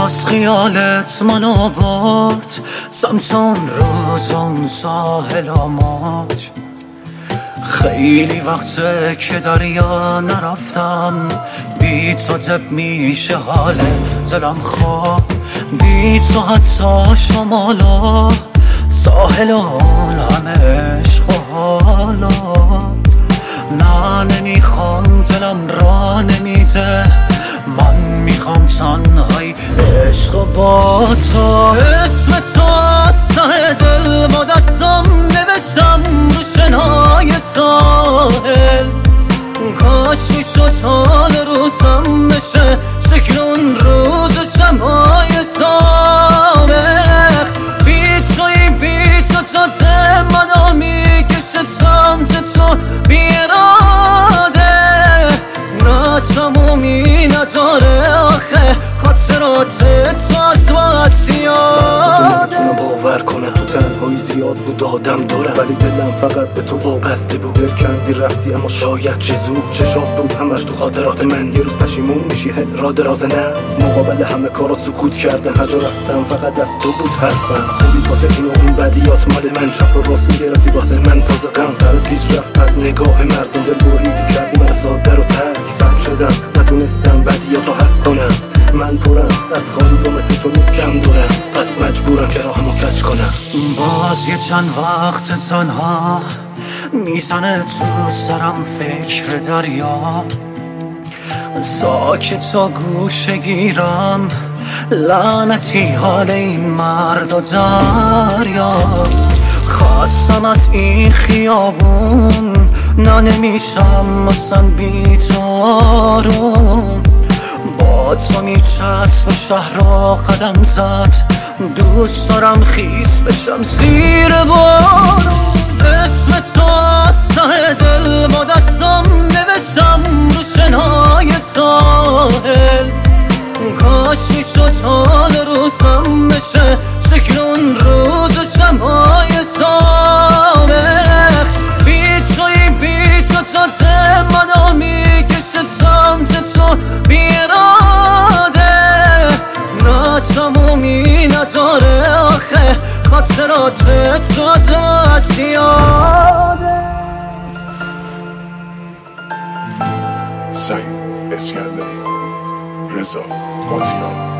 باز خیالت منو برد سمت اون روز اون ساحل آماج. خیلی وقته که دریا نرفتم، بی تو دب میشه حال دلم خواب. بی تو حتی شمالا ساحل اون همه عشق و حالا. نه نمیخوام دلم را نمیده، من میخوام تنهایی عشق با تو. اسم تو از ته دل با دستم نوشتم رو شنای ساحل. کاش میشد حال روزم بشه شکل اون روز شمای سابق. بی تو جاده منو میکشه سمت تو بی اراده. نه تمومی نداره آخه خاطرات تو از واسیاده. نمیتونم باور کنم تو تنهایی زیاد بود آدم دارم، ولی دلم فقط به تو وابسته بود. دل کندی رفتی اما شاید چه زود. چشات بود همش تو خاطرات من، یه روز پشیمون میشی را دراز نه. مقابل همه کارات سکوت کردم، هر جا رفتم فقط از تو بود حرفم. خوبی واسه این و اون بدیات مال من، چپ و راست میگرفتی واسه من فاز غم. سرت گیج رفت از نگاه مردم، دل بریدی کردی من ساده رو ترک. سرد شدم نتونستم بدیاتو حذف کنم، من پرم از خالی و مثل تو نیست کم دورم، پس مجبورم که راهمو کج کنم. باز یه چند وقت تنها میزنه تو سرم فکر دریا. ساکت و گوشه گیرم لعنتی حال این مرد و دریا. خواستم از این خیابون نه نمیشم اصلا بی تارون. با تو میچسب شهر را قدم زد، دوست دارم خیس بشم زیر بارون. اسم تو از ته دل با دستم نوشتم رو شنای ساحل. کاش میشد حال روزم بشه شکل اون روز شمای سابق. بی تو جاده منو میکشه سمت تو بی اراده. نه تمومی نداره آخه خاطرات تو از یاده. سعید اسکندری، رضا قاطیان.